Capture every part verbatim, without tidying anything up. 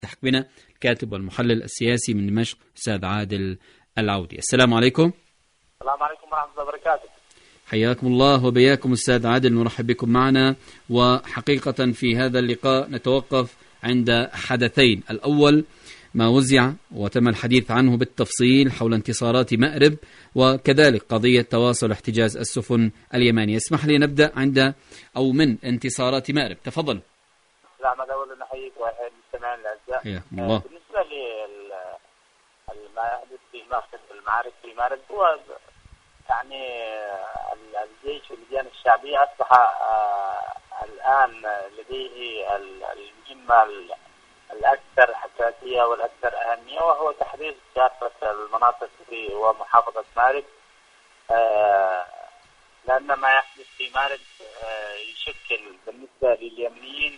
بنا الكاتب والمحلل السياسي من دمشق أستاذ عادل العودي. السلام عليكم. السلام عليكم ورحمة الله وبركاته. حياكم الله وبياكم أستاذ عادل، نرحب بكم معنا. وحقيقة في هذا اللقاء نتوقف عند حدثين. الأول ما وزع وتم الحديث عنه بالتفصيل حول انتصارات مأرب، وكذلك قضية تواصل احتجاز السفن اليمانية. اسمح لي نبدأ عند أو من انتصارات مأرب، تفضل. لا ما أولا نحييك والمستمعين الأعزاء. حياكم الله. بالنسبة لما يحدث في مركز المعارك في مأرب، هو يعني الجيش واللجان الشعبية أصبح الآن لديه المهمة الأكثر حساسية والأكثر أهمية، وهو تحرير كافة المناطق في ومحافظة مأرب، لأن ما يحدث في مأرب يشكل بالنسبة لليمنيين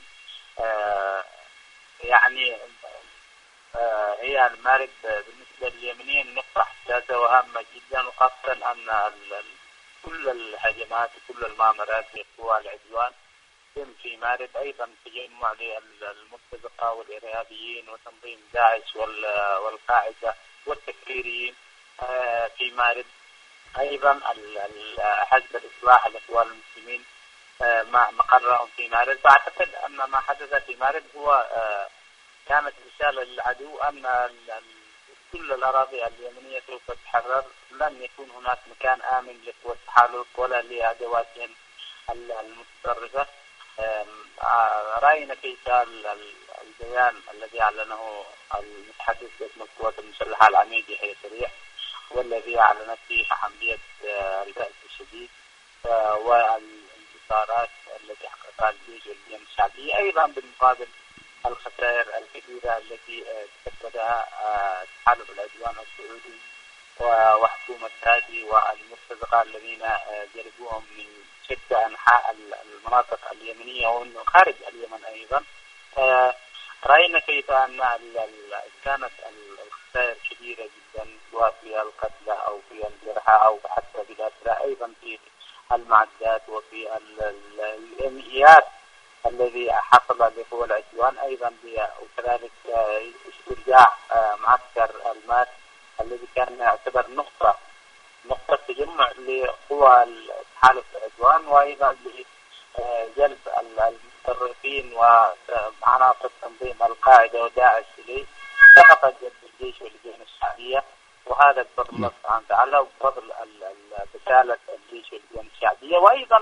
يعني هي مأرب بالنسبة لليمنيين نقطة حساسة وهامة جدا، وخاصة أن كل الهجمات وكل المؤامرات لقوى العدوان يتم في مأرب، أيضا تجمع للمرتزقة والإرهابيين وتنظيم داعش والقاعدة والتكفيريين في مأرب، أيضا حزب الإصلاح الإخوان المسلمين مقرهم في مأرب. فأعتقد أن ما حدث في مأرب هو كانت رسالة للعدو أن كل الأراضي اليمنية سوف تتحرر، لن يكون هناك مكان آمن لقوى التحالف ولا لأدواتهم المتطرفة. رأينا كيف البيان الذي أعلنه المتحدث باسم القوات المسلحة العميد يحيى سريع، والذي أعلنت فيه عملية البأس الشديد والانتصارات التي حققها الجيش واللجان الشعبية، أيضا بالمقابل الخسائر الكبيرة التي تكبدها تحالف العدوان السعودي وحكومة هادي والمرتزقة الذين جلبوهم من شتى أنحاء المناطق اليمنية وخارج اليمن أيضا. رأينا كيف أن كانت الخسائر كبيرة جدا، سواء في القتلى أو في الجرحى أو حتى في الأسرى، أيضا في المعدات وفي الإنهيات الذي حصل لقوى العدوان، أيضا وكذلك استرجاع معسكر الماس الذي كان يعتبر نقطة نقطة تجمع لقوى تحالف العدوان، وأيضا لجلب المتطرفين وعناصر تنظيم القاعدة وداعش إليه. سقط جلب الجيش واللجان الشعبية، وهذا بفضل الله سبحانه وتعالى وبفضل رسالة الجيش واللجان الشعبية، وأيضا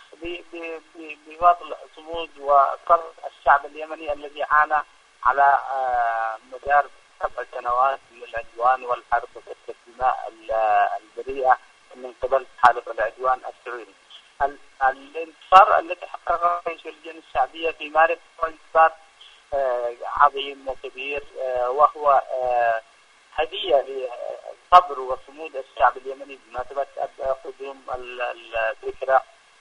بفضل صمود وصبر الشعب اليمني الذي عانى على مدار سبع سنوات من العدوان والحرب وسفك الدماء البريئة من قبل تحالف العدوان السعودي. الانتصار الذي حققه الجيش واللجان الشعبية في مأرب هو انتصار عظيم وكبير، وهو هدية لصبر وصمود الشعب اليمني بمناسبة قدوم الذكرى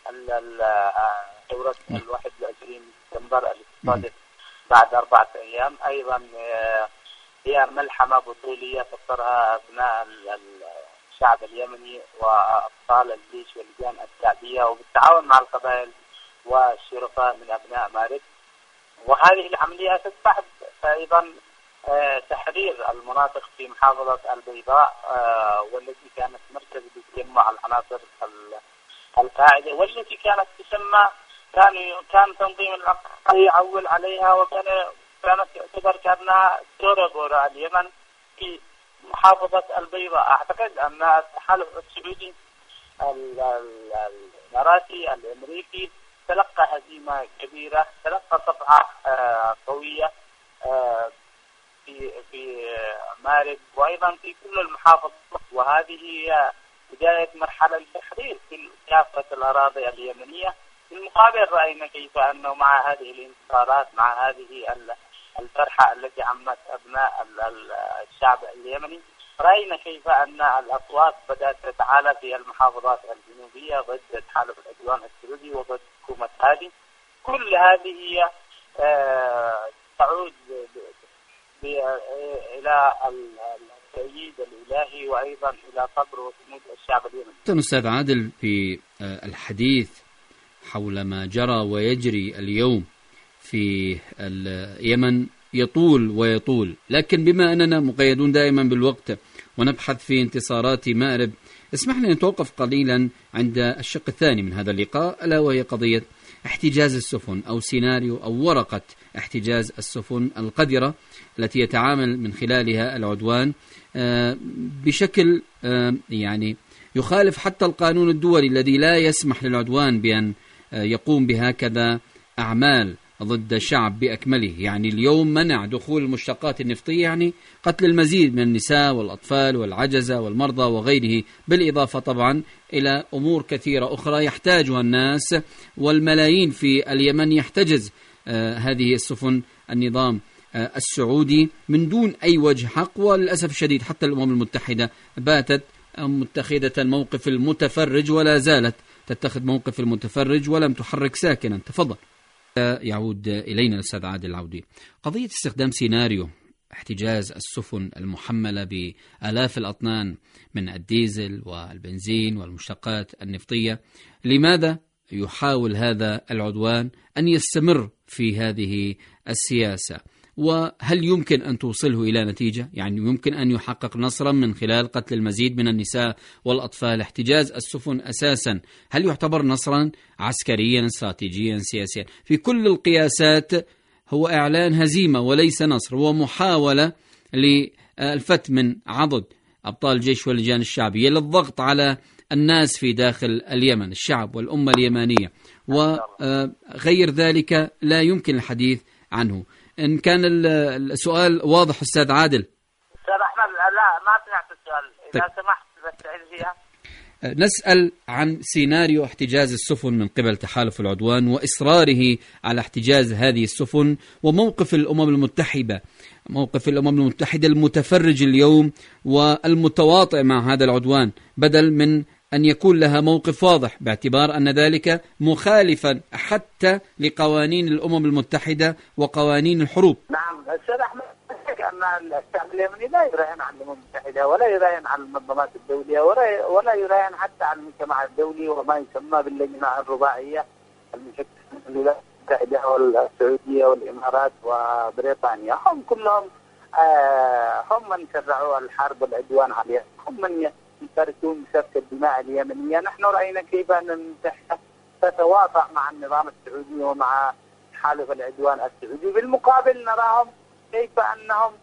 ثورة الواحد والعشرين سبتمبر التي بعد أربعة أيام. أيضا هي ملحمة بطولية فطرها أبناء الشعب اليمني وأبطال الجيش واللجان الشعبية وبالتعاون مع القبائل والشرفاء من أبناء مأرب، وهذه العملية تتبعد أيضا تحرير المناطق في محافظة البيضاء والتي كانت مركز لتجمع العناصر القاعدة، والتي كانت تسمى كان كان تنظيم العقل يعول عليها، وكان كانت تعتبر كأنها تورغورا اليمن في محافظة البيضاء. أعتقد أن التحالف السعودي الإماراتي الأمريكي تلقى هزيمة كبيرة، تلقى صفعة قوية في في مأرب وأيضا في كل المحافظات، وهذه هي بداية مرحلة لتحرير في كافة الأراضي اليمنية. في المقابل رأينا كيف أنه مع هذه الانتصارات، مع هذه الفرحة التي عمت أبناء الشعب اليمني، رأينا كيف أن الأصوات بدأت تتعالى في المحافظات الجنوبية ضد تحالف العدوان السعودي وضد حكومة هادي. كل هذه هي تعود إلى التأييد الإلهي وأيضا إلى صبر وصمود الشعب اليمني. أستاذ عادل، في الحديث حول ما جرى ويجري اليوم في اليمن يطول ويطول، لكن بما أننا مقيدون دائما بالوقت ونبحث في انتصارات مأرب، اسمح لي نتوقف قليلا عند الشق الثاني من هذا اللقاء، ألا وهي قضية احتجاز السفن أو سيناريو أو ورقة احتجاز السفن القذرة التي يتعامل من خلالها العدوان بشكل يعني يخالف حتى القانون الدولي الذي لا يسمح للعدوان بأن يقوم بهكذا أعمال ضد الشعب بأكمله. يعني اليوم منع دخول المشتقات النفطية، يعني قتل المزيد من النساء والأطفال والعجزة والمرضى وغيره، بالإضافة طبعا إلى أمور كثيرة أخرى يحتاجها الناس والملايين في اليمن. يحتجز آه هذه السفن النظام آه السعودي من دون أي وجه حق، وللأسف الشديد حتى الأمم المتحدة باتت متخذة موقف المتفرج ولا زالت تتخذ موقف المتفرج ولم تحرك ساكنا. تفضل. يعود إلينا الأستاذ عادل العودي. قضية استخدام سيناريو احتجاز السفن المحملة بآلاف الأطنان من الديزل والبنزين والمشتقات النفطية، لماذا يحاول هذا العدوان أن يستمر في هذه السياسة؟ وهل يمكن أن توصله إلى نتيجة؟ يعني يمكن أن يحقق نصرا من خلال قتل المزيد من النساء والأطفال؟ احتجاز السفن أساسا هل يعتبر نصرا عسكريا استراتيجيا سياسيا؟ في كل القياسات هو إعلان هزيمة وليس نصر، هو محاولة للفت من عضد أبطال الجيش واللجان الشعبية للضغط على الناس في داخل اليمن، الشعب والأمة اليمنية، وغير ذلك لا يمكن الحديث عنه. إن كان السؤال واضح أستاذ عادل. أستاذ أحمد لا ما سمعت السؤال، إذا طيب. سمحت بس تعيد فيها. نسأل عن سيناريو احتجاز السفن من قبل تحالف العدوان وإصراره على احتجاز هذه السفن، وموقف الأمم المتحدة، موقف الأمم المتحدة المتفرج اليوم والمتواطئ مع هذا العدوان، بدل من أن يكون لها موقف واضح باعتبار أن ذلك مخالفا حتى لقوانين الأمم المتحدة وقوانين الحروب. نعم أستاذ أحمد، أن الشعب اليمني لا يراهن على الأمم المتحدة ولا يراهن على المنظمات الدولية ولا ولا يراهن حتى على المجتمع الدولي وما يسمى باللجنة الرباعية المشكلة من الولايات المتحدة والسعودية والإمارات وبريطانيا. هم كلهم آه هم من شرعوا الحرب والعدوان عليها، هم من يشاركون بسفك الدماء اليمنية. نحن رأينا كيف أن المتحدة تتواطأ مع النظام السعودي ومع حالف العدوان السعودي، بالمقابل نراهم كيف أنهم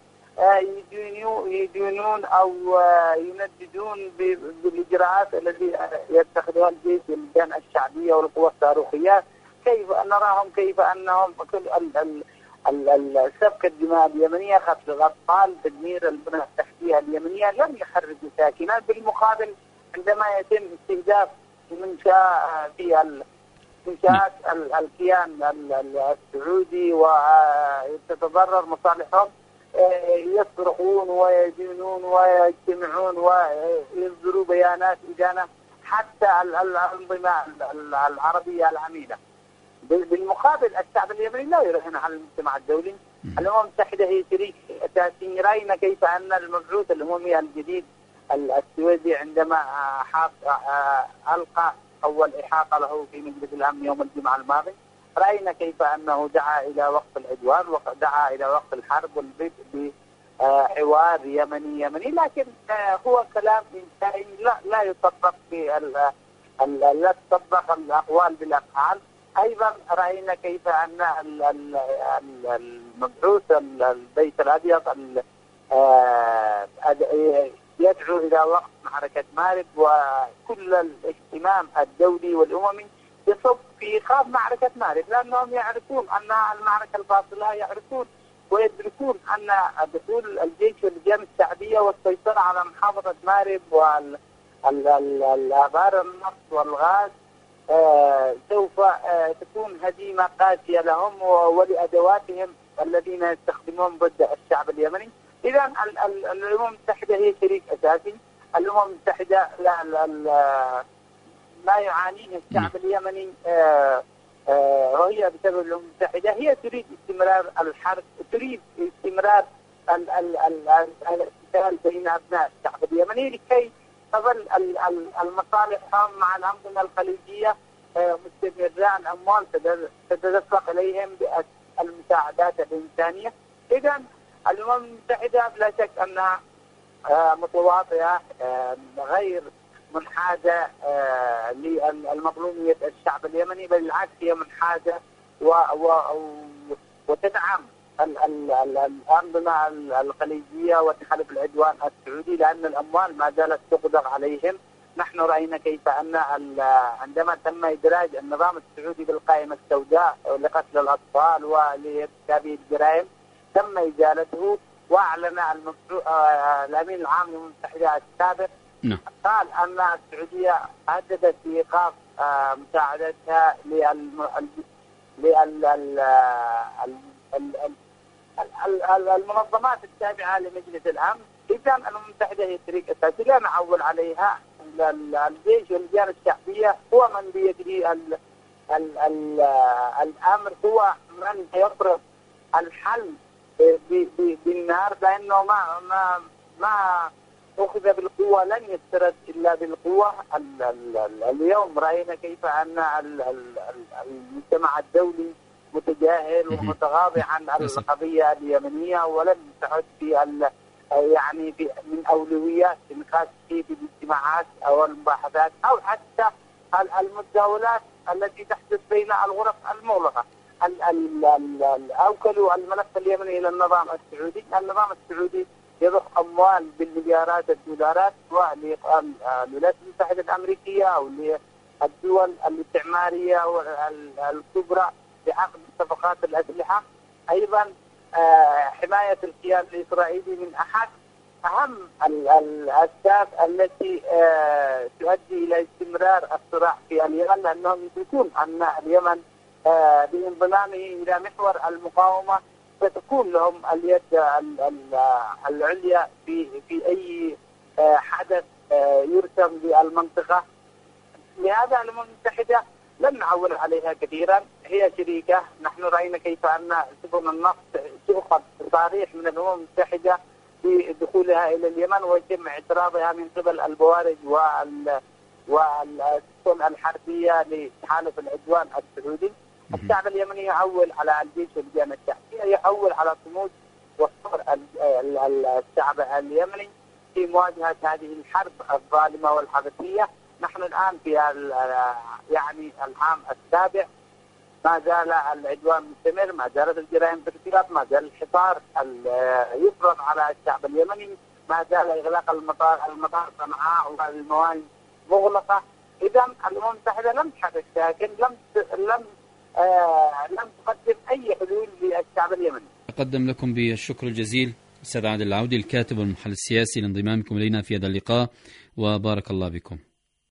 يدينون أو ينددون بالإجراءات التي يتخذها الجيش واللجان الشعبية والقوى الصاروخية. كيف نراهم كيف أنهم سفك الدماء اليمنية، قتل الأطفال، تدمير البنى التحتية اليمنية، لم يحرجوا ساكنات. بالمقابل عندما يتم استهداف منشأة في منشآت الكيان السعودي وتتضرر مصالحهم، يصرخون ويدينون ويجتمعون ويصدروا بيانات إدانة حتى الأنظمة العربية العميدة. بالمقابل الشعب اليمني لا يراهن على المجتمع الدولي. الأمم المتحدة هي شريك أساسي. رأينا كيف أن المبعوث الأممي الجديد السويدي عندما ألقى أول إحاطة له في مجلس الأمن يوم الجمعة الماضي، رأينا كيف أنه دعا إلى وقف العدوان ودعا إلى وقف الحرب والبدء بحوار يمني يمني، لكن هو كلام إنشائي لا لا يطبق في لا تطبق الأقوال بالأفعال. أيضا رأينا كيف أن المبعوث البيت الأبيض يدعو إلى وقف معركة مارب، وكل الاهتمام الدولي والأممي يصب في إيقاف معركة مارب، لأنهم يعرفون أنها المعركة الفاصلة، يعرفون ويدركون أن دخول الجيش واللجان الشعبية والسيطرة على محافظة مارب والآبار النفط والغاز آه سوف آه تكون هزيمة قاسية لهم ولأدواتهم الذين يستخدمون ضد الشعب اليمني. إذا الأمم المتحدة هي شريك أساسي. الأمم المتحدة لا, لا, لا ما يعانيه الشعب اليمني آه آه وهي بسبب الأمم المتحدة. هي تريد استمرار الحرب، تريد استمرار الاقتتال بين أبناء الشعب اليمني لكي تظل المصالح مع الأنظمة الخليجية مستمرة. الأموال تتدفق إليهم بالمساعدات الإنسانية. إذا الأمم المتحدة بلا شك أنها متواطئة، غير منحازة للمظلومية الشعب اليمني، بل بالعكس هي منحازة و وتدعم الأنظمة الخليجية وتحالف العدوان السعودي، لأن الأموال ما زالت تقدر عليهم. نحن رأينا كيف أن عندما تم إدراج النظام السعودي بالقائمة السوداء لقتل الأطفال ولارتكاب الجرائم تم إزالته، وأعلن الأمين العام للأمم المتحدة السابق قال أن السعودية هددت بإيقاف مساعدتها للمنظمات التابعة لمجلس الأمن. إذا الأمم المتحدة هي شريك أساسي لا نعول عليها. الجيش واللجان الشعبية هو من بيده ال ال ال الأمر، هو من يفرض الحل بالنار، لأنه ما ما ما أخذ بالقوة لن يسترد إلا بالقوة. ال ال اليوم رأينا كيف أن المجتمع الدولي متجاهل ومتغاضي عن القضية اليمنية، ولم تعد في يعني من أولويات النقاش في الاجتماعات أو المباحثات أو حتى المتداولات التي تحدث بين الغرف المغلقة. أوكلوا الملف اليمني إلى النظام السعودي. النظام السعودي يضخ أموال بالمليارات الدولارات للولايات المتحدة الأمريكية أو للدول الاستعمارية الكبرى بعقد صفقات الأسلحة. أيضا حماية الكيان الإسرائيلي من أحد أهم الأسباب التي تؤدي إلى استمرار الصراع في اليمن، لأنهم يدركون أن اليمن بانضمامه إلى محور المقاومة ستكون لهم اليد العليا في في أي حدث يرسم للمنطقة. لهذا الأمم المتحدة لم نعول عليها كثيرا، هي شريكة. نحن رأينا كيف أن سفن النفط تؤخذ تصاريح من الأمم المتحدة بدخولها إلى اليمن ويتم اعتراضها من قبل البوارج وال والسفن الحربية لتحالف العدوان السعودي. الشعب اليمني يعول على الجيش واللجان الشعبية، يعول على صمود وصبر الشعب اليمني في مواجهة هذه الحرب الظالمة والحبسية. نحن الآن في يعني العام السابع، ما زال العدوان مستمر، ما زالت الجرائم ترتيبات، ما زال الحصار يفرض على الشعب اليمني، ما زال إغلاق المطار المطار صنعاء والموانئ مغلقة. إذا الأمم المتحدة لم تحرك، لكن لم لم آه لم تقدم أي حلول للشعب اليمني. أقدم لكم بالشكر الجزيل أستاذ عادل العودي الكاتب والمحلل السياسي لانضمامكم إلينا في هذا اللقاء، وبارك الله بكم.